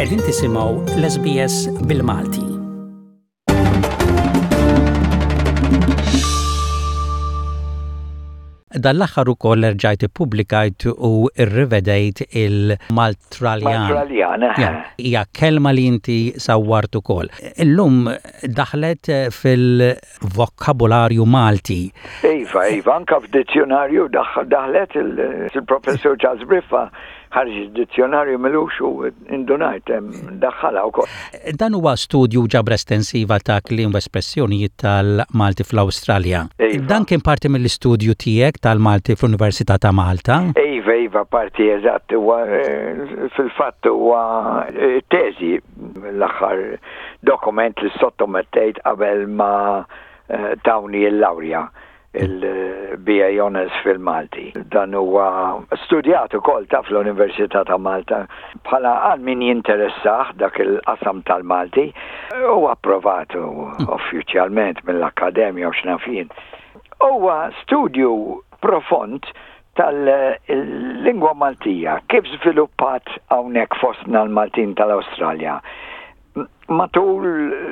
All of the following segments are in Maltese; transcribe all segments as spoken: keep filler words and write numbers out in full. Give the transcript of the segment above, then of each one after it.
Qegħdin tisimgħu l-S B S bil-Malti. Dal-aħħar ukoll rġajt ippubblikajt u rrivedejt il-Maltraljan. Maltraljan, hija kelma li inti sawwart ukoll. Illum daħlet fil-vokkabularju Malti. Iva, iva, anke f'dizzjonarju daħlet il-professur Charles Briffa ħarġ dizzjonarju milux u indunajt daħħala wkoll. Dan huwa studju ġabra estensiva ta' kliem u espressjonijiet tal-Malti fl-Awstralja. Dan kien parti mill-istudju tiegħek tal-Malti fl-Università ta' Malta? Iva, iva, parti eżatt, huwa fil-fatt huwa teżi l-aħħar dokument li sottomettejt qabel ma tawni l-lawrja il-B A Honors fil-Malti. Dan huwa studjat ukoll ta' fl-Università ta' Malta bħala għal min jinteressaħ dak il-qasam tal-Malti u approvat uffiċjalment mill-Akkademja u x'nafin. Huwa studju profond tal-lingwa Maltija, kif żviluppat hawnhekk fostna l-Maltin tal-Awstralja. Matul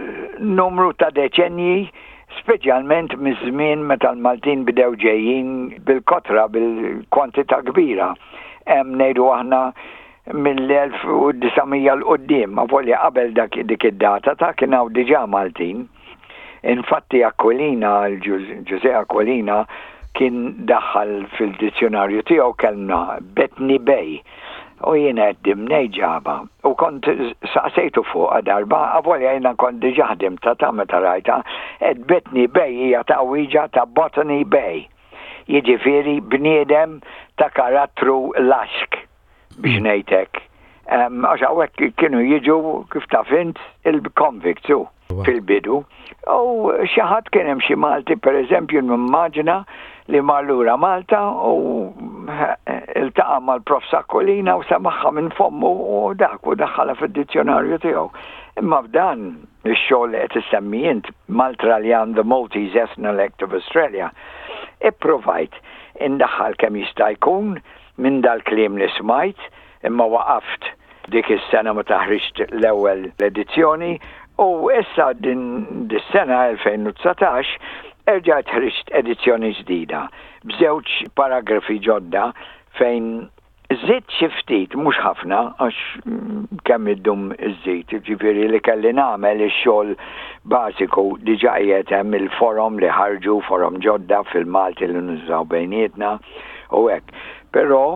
numru ta' deċenji, speċjalment miż-żmien meta l-Maltin bidew ġejjin bil-kotra bil-kwantità kbira. Hemm ngħidu aħna mill-elf u disamija l-qudiem, ma volja qabel dak dik id-data ta' kien hawn diġà Maltin. Infatti Aquilina, Giuseppe Aquilina kien daħħal fil-dizzjonarju tiegħu kelma Bethany Bay. U jiena għeddim nejġaba u kont saqsejtu fuq darba, għavolja jiena kont diġaħdim ta' ta' meta rajta, ed Bethany Bay hija ta' wieġa ta' Botany Bay. Jiġifieri bniedem ta' karattru laxk biex ngħidlek. Għax hawnhekk kienu jiġu kif ta' fint il-convicts fil-bidu. U xi ħadd kien hemm xi Malti pereżempju nimmaġina li marlura Malta u iltaqa' mal-prof Aquilina u samaħħa minn fommu u dak u daħħala fid-dizzjonarju tiegħu. Imma f'dan ix-xogħol qed issemmi int Maltraljan the Maltese Ethnolecture of Australia, ipprovajt indaħħal kemm jista' jkun minn dal-kliem li smajt, imma waqaft dik is-sena meta ħriġt l-ewwel edizzjoni u issa din dis-sena elfejn u tsatax erġajt ħriġt edizzjoni ġdida b'żewġ paragrafi ġodda fejn żied xi ftit mhux ħafna għax kemm iddum iż-żid, ġifieri li kelli nagħmel ix-xogħol bażiku diġà qiegħed hemm il-forom li ħarġu forom ġodda fil-Malti li nużaw bejnietna u hekk. Però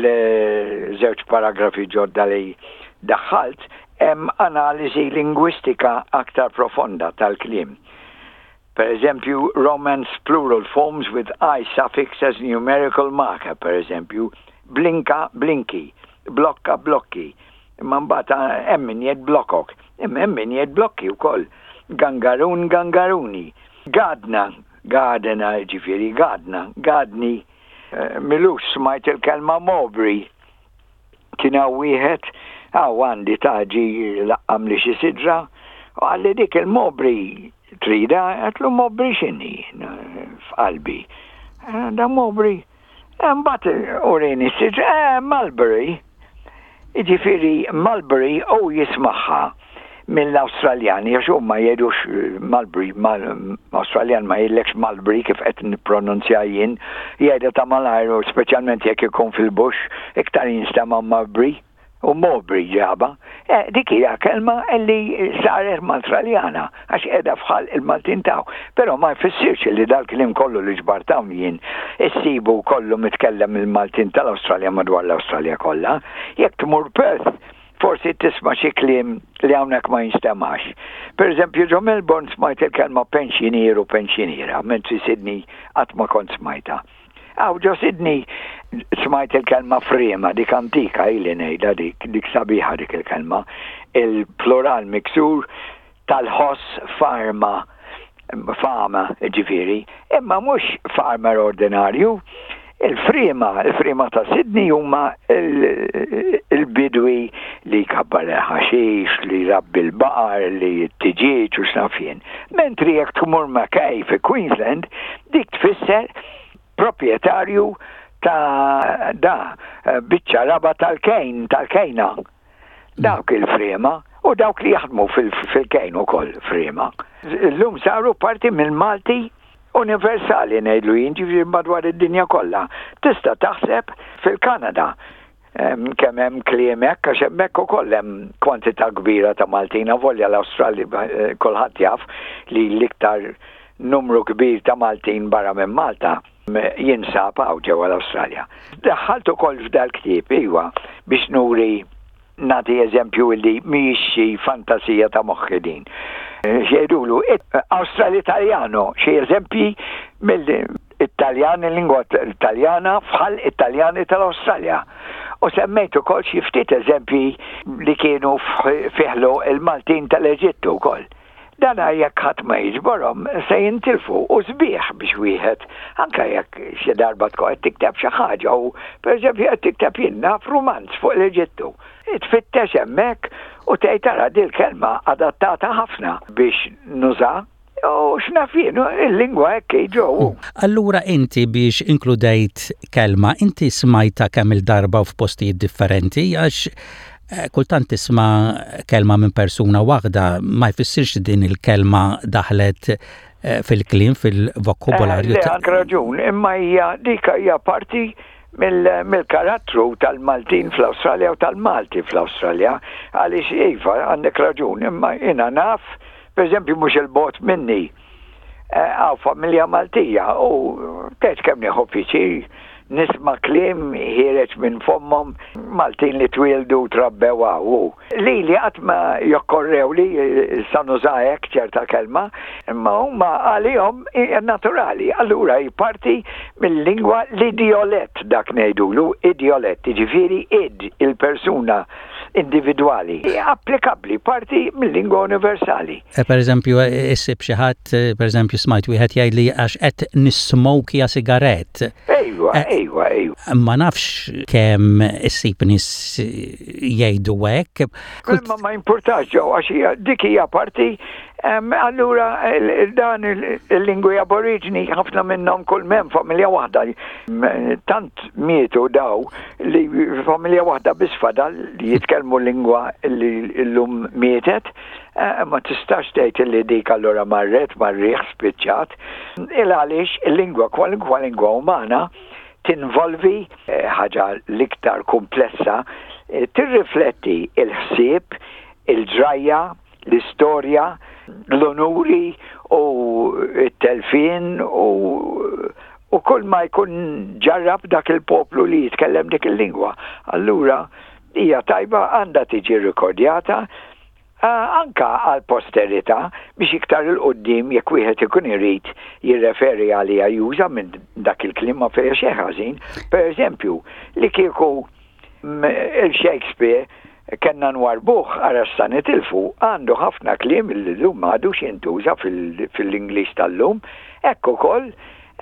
fil-żewġ paragrafi ġodda li daħħalt hemm analiżi lingwistika aktar profonda tal-kliem. Per eżempju, Romance plural forms with I suffix as numerical marker, per eżempju, blinka, blinki, blokka, blokki. Imma mbagħad hemm min jgħid blokkok, imma hemm min jgħid blokki wkoll. Gangarun, gangaruni. Gadna, gadena, ġifieri gadna, gadni. Milux smajt il-kelma Mowbray. Kien hawn wieħed għaw għandi taġi laqqam li xi sidra u għalli dik il-Mowbray trida, għatlu Mowbray xinni f'qalbi. Da Mowbray. Mbagħad urini sidra, Mulberry. Ġifieri Mulberry u jismaħħa mill-Awstraljani, għax huma jgħidux Mulberry, Awstraljan ma jgħidlekx Mulberry kif qed nippronunzja jien, jgħidha ta' malajr, speċjalment jekk ikun fil-bush, iktar jinstema' Mulberry u Mowbray ġaba. Dik hija kelma li saret Maltraljana għax qiegħda fħal il-Maltin taw. Però ma jfissirx li dal-kliem kollu li ġbartaw jien issibu kollu mitkellem il-Maltin tal-Awstralja madwar l-Awstralja kollha. Jekk tmur Perth, forsi tisma' xi kliem li hawnhekk ma jinstemax. Per eżempju, ġo Melbourne smajt il-kelma pensionier u pensioniera, mentri Sydney qatt ma kont smajta. Aw ġo Sydney smajt il-kelma frima, dik antika ili ngħidha dik, dik sabiħa dik il-kelma, il-plural miksur tal-ħoss farma, fama ġifieri, imma mhux farmer ordinarju. Il-frima, il-frima ta' Sydney huma il-bidwi li kabbar ħaxix, li rabbi l-baqar, li t-tiġieġ u xnafjen. Mentri jekk tmur Mackay fi Queensland, dik tfisser proprietarju ta' da biċċa raba tal-kejn, tal-kejna. dawk il-frema u dawk li jaħdmu fil-kejn ukoll frema. Llum saru parti mill-Malti universali ngħidlu jiġifieri madwar id-dinja kollha. Tista' taħseb fil-Kanada kemm hemm kliem hekk għax hemmhekk ukoll hemm kwantità kbira ta' Maltin volja l-Awstrali kulħadd jaf li l-iktar numru kbir ta' Maltin barra minn Malta jinsab hawn ġewwa l-Awstralja. Daħħalt ukoll f'dal-ktieb iwa biex nuri nagħti eżempju li mhijiex xi fantasija ta' moħħi din. Xejdulu Awstrali-Italjano, xi eżempji mill-Italjan, il-lingwa Italjana bħal Italjani tal-Awstralja. U semmejt ukoll xi ftit eżempji li kienu fiħlu il-Maltin tal-Eġittu wkoll. Dan jekk ħadd ma jiġborhom se jintilfu u sbieħ biex wieħed anke jekk xi darba tkun qed tikteb xi ħaġa u pereżempju qed tikteb jien naf rumanz fuq l-Eġittu. Tfittex hemmhekk u tgħid tara din kelma adattata ħafna biex nuża u x'naf jien il-lingwa hekk jiġu. Allura inti biex inkludejt kelma inti smajta kemm il-darba f'postijiet differenti għax kultant tisma' kelma minn persuna waħda ma jfissirx din il-kelma daħlet fil-kliem fil-vokabularju. Le għandek raġun, imma hija dik hija parti mill-karattru tal-Maltin fl-Awstralja u tal-Malti fl-Awstralja għaliex iva għandek raġun, imma jiena naf pereżempju mhux il-bot minni għaw familja Maltija u tgħid kemm nieħu piċir nisma' kliem ħireġ minn fommhom Maltin li twildu trabbew u li li qatt ma jokkorrew li sa nuża hekk ċerta kelma, imma huma għalihom naturali. Allura hi parti mill-lingwa l-idiolett dak ngħidulu, idiolett, jiġifieri id il-persuna individwali. Applikabbli parti mill-lingwa universali. Per eżempju, issib xi ħadd, per eżempju smajt wieħed jgħidli għax qed nismokja sigarett. Ejwa, ejwa, ejwa. Ma nafx kemm issib nies jgħidu hekk. Ma ma importax ġew għax hija dik hija parti allura dan il-lingwi aboriġni ħafna minnhom kull mem familja waħda tant mietu daw li familja waħda biss fadal li jitkellmu lingwa li llum mietet ma tistax tgħid li dik allura marret marriħ spiċċat il għaliex il-lingwa kwalinkwa lingwa umana tinvolvi ħaġa l-iktar komplessa tirrifletti il-ħsieb, il-ġrajja, l-istorja, l-onuri u t-telfin u u kull ma jkun ġarrab dak il-poplu li jitkellem dik il-lingwa. Allura hija tajba għandha tiġi rikordjata anka għal posterità biex iktar il-qoddim jekk wieħed ikun irid jirreferi għalija juża minn dak il-kliem ma fejn xejn ħażin. Pereżempju, li kieku il-Shakespeare kenna nwarbuħ għarassa nitilfu għandu ħafna kliem il-lum għadux jintuża fil-Inglis tal-lum. Ekku koll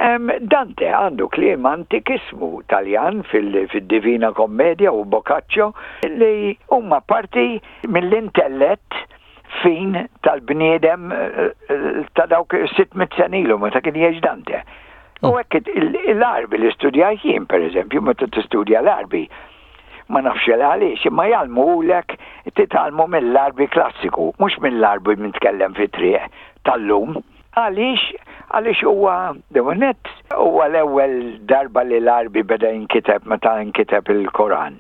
Dante għandu kliem antikismu Taljan fil-Divina Kommedja u Boccaccio li huma parti mill-intellett fin tal-bniedem ta' dawk sitt-mit senilu meta kien jgħix Dante. U hekk l-arbi li studjaj jien pereżempju meta tistudja l-arbi ma nafx għaliex, imma jgħalmulek titalmu mill-arbi klassiku, mhux mill-arbi mitkellem fit-triq tal-lum. Għaliex, għaliex huwa demonet huwa l-ewwel darba li l-arbi beda jinkiteb meta jinkiteb il-Koran.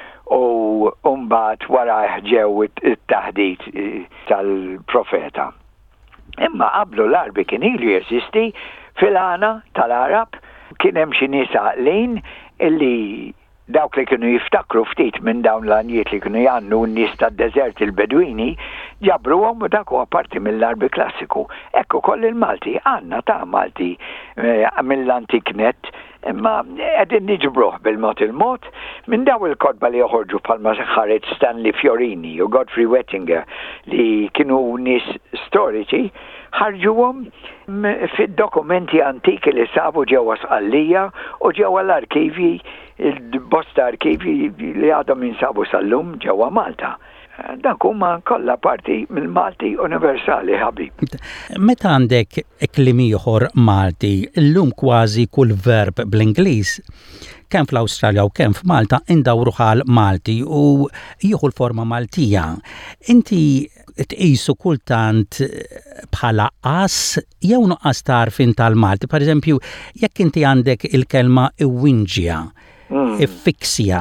U mbagħad wara ġew it-taħdid tal-profeta. Imma qablu l-arbi kien ilu jeżisti fil-għana tal-Arab kien hemm xi nies għaqlin illi dawk li kienu jiftakru ftit minn dawn l-għanijiet li kienu jannu n-nies tad-deżert il-Bedwini ġabruhom u dak huwa parti mill-arbi klassiku. Ekku koll il-Malti, għandna ta' Malti mill-antik net, imma qegħdin niġbruh bil-mod il-mod minn daw il-kodba li joħorġu bħalma ħareġ Stanley Fiorini u Godfrey Wettinger li kienu nies storiċi ħarġuhom fid-dokumenti antiki li sabu ġewwa Sqallija u ġewwa l-arkivi il-bosta arkivi li għadhom jinsabu sal-lum ġewwa Malta. Dak huma kollha parti mill-Malti universali ħabib. Meta għandek kliem ieħor Malti, llum kważi kull verb bl-Ingliż kemm fl-Awstralja u kemm f'Malta indawru ħal Malti u jieħu l-forma Maltija. Inti tqisu kultant bħala qas jew nuqqas tarfin tal-Malti. Pereżempju, jekk inti għandek il-kelma iwinġja, iffiksja,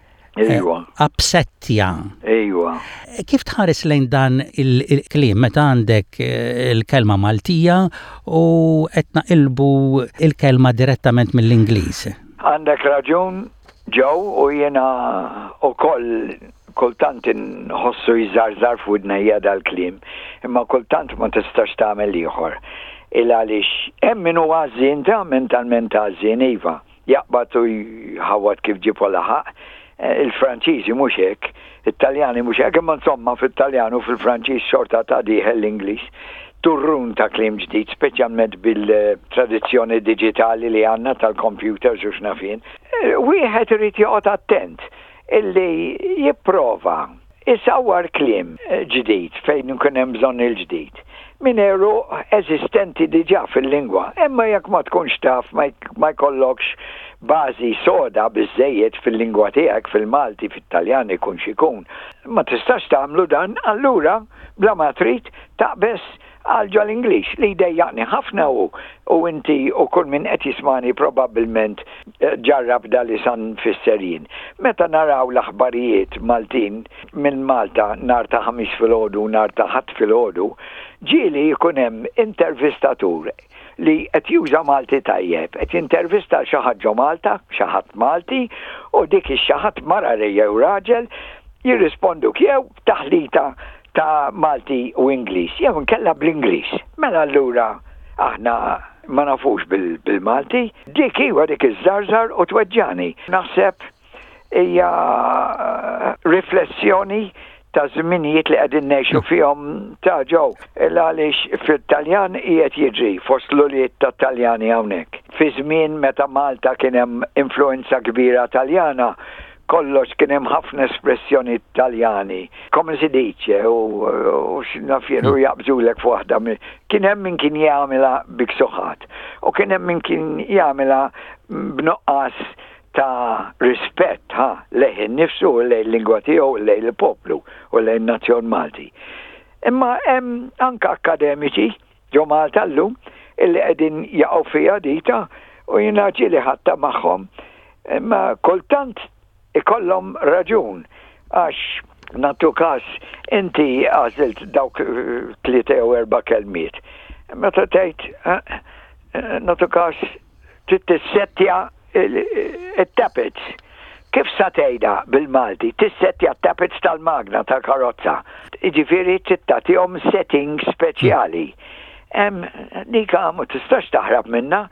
absettja. Ejwa. Kif tħares lejn dan il-kliem meta għandek il-kelma Maltija u qed naqilbu il-kelma direttament mill-Ingliż? Għandek raġun, Joe, u jiena ukoll kultant inħossu jżarżar f'widnejja dal-kliem, imma kultant ma tistax tagħmel ieħor. Il għaliex hemm min huwa għażien ta' mentalment għażien iva, jaqbad u jħawad kif ġipu laħaq. Il-Franċiżi mhux hekk, it-Taljani mhux hekk, imma insomma fit-Taljan u fil-Franċiż xorta ta' dieħel l-Ingliż. Turrun ta' kliem ġdid, speċjalment bil-tradizzjoni diġitali li għandna tal-computers u x'nafin. Wieħed irid joqgħod attent illi jipprova isawwar kliem ġdid fejn ikun hemm bżonn il-ġdid. Min eru eżistenti diġà fil-lingwa, imma jekk ma tkunx taf ma jkollokx bażi soda biżejjed fil-lingwa tiegħek fil-Malti, fit-Taljan ikun xikun. Ma tistax tagħmlu dan, allura bla ma trid taqbes għalġa l-Ingliż li jdejjaqni ħafna u u inti u kull min qed jismani probabbilment ġarrab dal-isan fisserin. Meta naraw l-aħbarijiet Maltin minn Malta nhar ta' ħamis filgħodu, nhar ta' ħadd filgħodu, ġieli jkun hemm intervistatur li qed juża Malti tajjeb, qed jintervista xi ħadd ġo Malta, xi ħadd Malti, u dik ix-xi ħadd mara jew raġel jirrispondu jew taħlita ta' Malti u Ingliż, jew nkella bl-Ingliż. Mela allura aħna ma nafux bil-Malti, dik iwa dik iż-żarżar u tweġġani. Naħseb hija riflessjoni ta' żminijiet li qegħdin ngħixu fihom ta' ġew. Għaliex fit-Taljan qiegħed jiġri fost l-uliet tat-Taljani hawnhekk. Fi żmien meta Malta kien hemm influenza kbira Taljana, kollox kien hemm ħafna espressjoni Taljani. Come si dice u x'nafien u jaqbżulek f'waħda. Kien hemm min kien jagħmilha biksuħat u kien hemm min kien jagħmilha b'nuqqas ta' rispett ha lejn innifsu u lejn l-lingwa tiegħu u lejn il-poplu u lejn nazzjon Malti. Imma hemm anke akkademiċi ġo Malta llum illi qegħdin jaqgħu fiha dita u jiena ġieli ħatta magħhom. Imma kultant ikollhom raġun għax nagħtu każ inti għażilt dawk tlieta jew erba' kelmiet. Meta tgħid nagħtu każ trid tissettja it-tappets. Kif sa tgħidha bil-Malti? Tissettja t-tappets tal-magna tal-karozza. Jiġifieri trid tagħtihom setting speċjali. Hemm dika ma tistax taħrab minnha,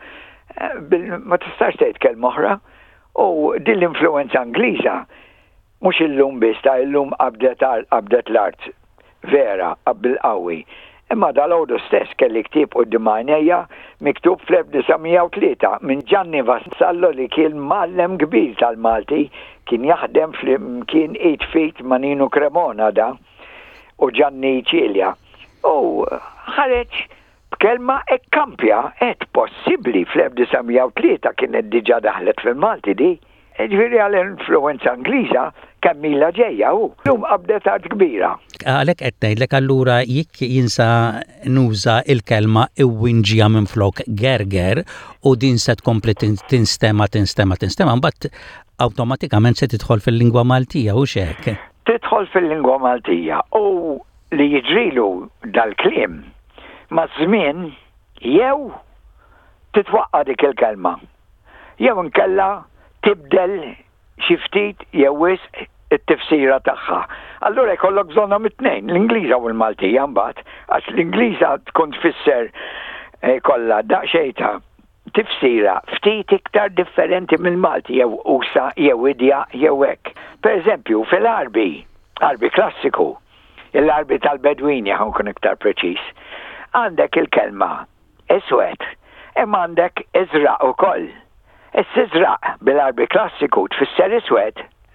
ma tistax tgħid kelma oħra. U din l-influenza Ingliża mhux illum biss ta' illum qabdet l-art vera bil-qawwi. Imma dal-għodu stess kelli ktib qudiem għajnejja miktub fl-elf tisa' u tlieta minn Gianni Vassallo li kien mallem kbir tal-Malti, kien jaħdem fl-kien eight feet ma' Nino Cremona da u Gianni Cilja. U ħareġ b'kelma ekkampja qed possibbli fl-elf tisa' u tlieta kienet diġà daħlet fil-Malti di. Ġifieri għall-influenza Ingliża kemm ilha ġejja hu. Lum qabdet art kbira. Għalhekk qed ngħidlek allura jekk jinsa nuża il-kelma iwwinġija minflok gerger u din se tkompli tinstema tinstema tinstema mbagħad awtomatikament se tidħol fil-lingwa Maltija u x'hekk. Tidħol fil-lingwa Maltija u li jiġrilu dal-kliem ma' żmien jew titwaqqa dik il-kelma. Jew inkella tibdel xi ftit jew wisq it-tifsira tagħha. Allura jkollok bżonnhom it-tnejn, l-Ingliża u l-Maltija mbagħad, għax l-Ingliża tkun tfisser kollha daqsxejn ta' tifsira ftit iktar differenti mill-Malti jew usa jew idea jew hekk. Pereżempju fil-Arbi, Arbi klassiku, l-Arbi tal-Bedwini ħankun iktar preċiż, għandek il-kelma iswed, imma għandek iżraq ukoll. Is-siżraq bil-Arbi klassiku tfisser iswed,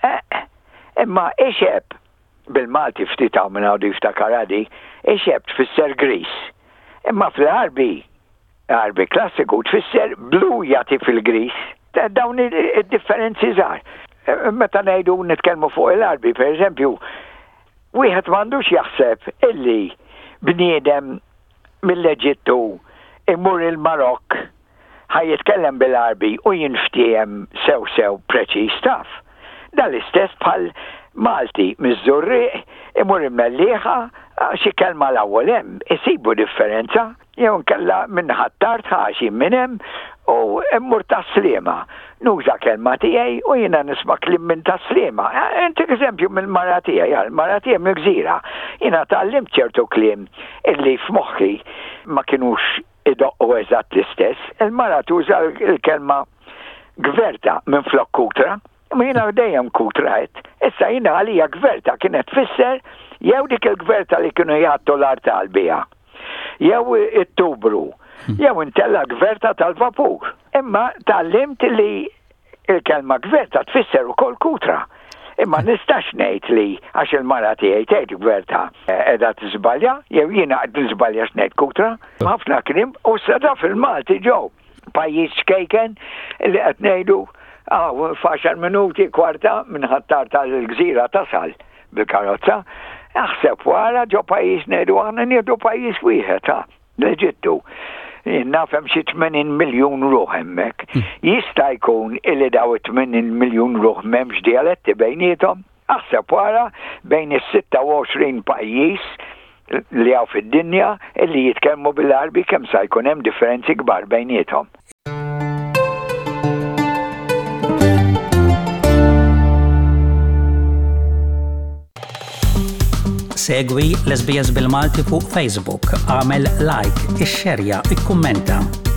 imma ixeb bil-Malti ftit hawn minn hawn jiftakar għadi, ixeb tfisser gris. Imma fl-Arbi, Arbi klassiku tfisser blu jagħti fil-gris. dawn id-differenzi żgħar. Meta ngħidu nitkellmu fuq il-Arbi, pereżempju, wieħed m'għandux jaħseb illi bniedem mill-Eġittu imur il-Marokk ħaj jitkellem bil-Arbi u jinftiehem sew sew preċiż taf. Dal-istess bħal Malti miż-Żurriq imur imnellieħa xi kelma l-ewwel hemm isibu differenza jew nkella minn ħattart ħaxi minn hemm u immur taslima. Nuża kelma tiegħi u jiena nisma' kliem minn taslima. Inti eżempju mill-mara tiegħi, l-mara tiegħi mill-Gżira. Jiena tallimt ċertu kliem illi f'moħħi ma kinux idoqqu eżatt l-istess. Il-mara tuża l-kelma gverta minn flok kutra. Ma jina dejjem kutrajt, issa jina għalija gverta kienet fisser jew dik il-gverta li kienu jgħattu l-art tal-bija, jew it-tubru, jew intella gverta tal-vapur. Imma tal-limt li il-kelma gverta tfisser ukoll kutra. Imma nistax ngħid li għax il-mara tiegħi tgħid gverta qiegħda tiżbalja, jew jiena qed niżbalja x'ngħid kutra. Ħafna kliem u sada fil-Malti ġew pajjiż xkejken li qed ngħidu Ah, faċar minuti kwarta minn ħattar tal-Gżira tasal bil-karozza. Aħseb wara ġo pajjiż ngħidu aħna nieħdu pajjiż wieħed ta' l-Eġittu. Nafhem xi tmenin miljun ruħ hemmhekk. Jista' jkun illi daw tmenin miljun ruħ m'hemmx dialetti bejniethom. Aħseb wara bejn is-sitta u għoxrin pajjiż li hawn fid-dinja illi jitkellmu bil-Arbi kemm sa jkun hemm differenzi kbar bejniethom. Segwi l-S B S bil-Malti fuq Facebook, għamel like, ixxerja, ikkummenta.